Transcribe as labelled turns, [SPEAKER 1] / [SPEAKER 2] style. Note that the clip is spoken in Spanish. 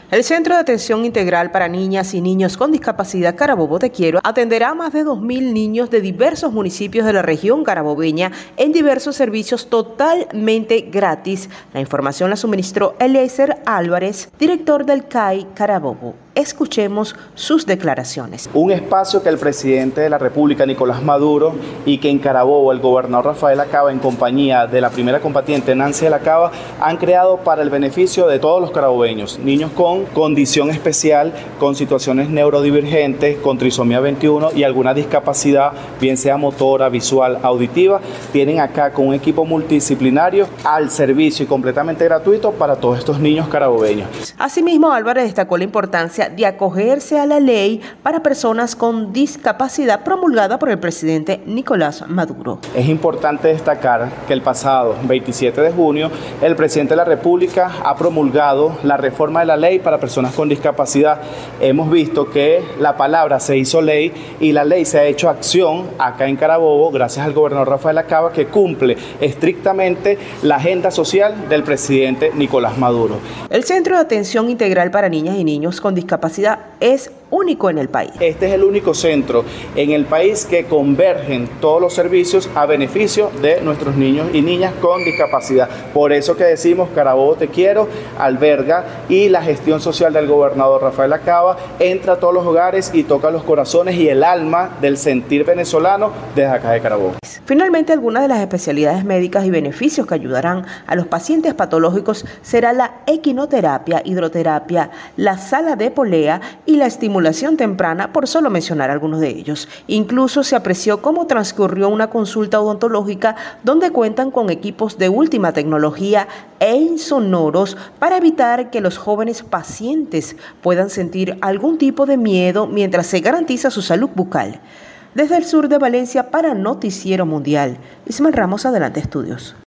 [SPEAKER 1] El Centro de Atención Integral para Niñas y Niños con Discapacidad Carabobo Te Quiero atenderá a más de 2.000 niños de diversos municipios de la región carabobeña en diversos servicios totalmente gratis. La información la suministró Eliezer Álvarez, director del CAI Carabobo. Escuchemos sus declaraciones.
[SPEAKER 2] Un espacio que el presidente de la República, Nicolás Maduro, y que en Carabobo el gobernador Rafael Acaba, en compañía de la primera combatiente Nancy de la Cava, han creado para el beneficio de todos los carabobeños, niños con condición especial, con situaciones neurodivergentes, con trisomía 21 y alguna discapacidad, bien sea motora, visual, auditiva, tienen acá con un equipo multidisciplinario al servicio y completamente gratuito para todos estos niños carabobeños.
[SPEAKER 1] Asimismo, Álvarez destacó la importancia de acogerse a la ley para personas con discapacidad promulgada por el presidente Nicolás Maduro.
[SPEAKER 2] Es importante destacar que el pasado 27 de junio el presidente de la República ha promulgado la reforma de la ley para personas con discapacidad. Hemos visto que la palabra se hizo ley y la ley se ha hecho acción acá en Carabobo gracias al gobernador Rafael Acaba, que cumple estrictamente la agenda social del presidente Nicolás Maduro.
[SPEAKER 1] El Centro de Atención Integral para Niñas y Niños con Discapacidad es único en el país.
[SPEAKER 2] Este es el único centro en el país que convergen todos los servicios a beneficio de nuestros niños y niñas con discapacidad. Por eso que decimos Carabobo Te Quiero alberga, y la gestión social del gobernador Rafael Acaba entra a todos los hogares y toca los corazones y el alma del sentir venezolano desde acá de Carabobo.
[SPEAKER 1] Finalmente, algunas de las especialidades médicas y beneficios que ayudarán a los pacientes patológicos será la equinoterapia, hidroterapia, la sala de polea y la estimulación temprana, por solo mencionar algunos de ellos. Incluso se apreció cómo transcurrió una consulta odontológica donde cuentan con equipos de última tecnología e insonoros para evitar que los jóvenes pacientes puedan sentir algún tipo de miedo mientras se garantiza su salud bucal. Desde el sur de Valencia para Noticiero Mundial, Ismael Ramos, Adelante Estudios.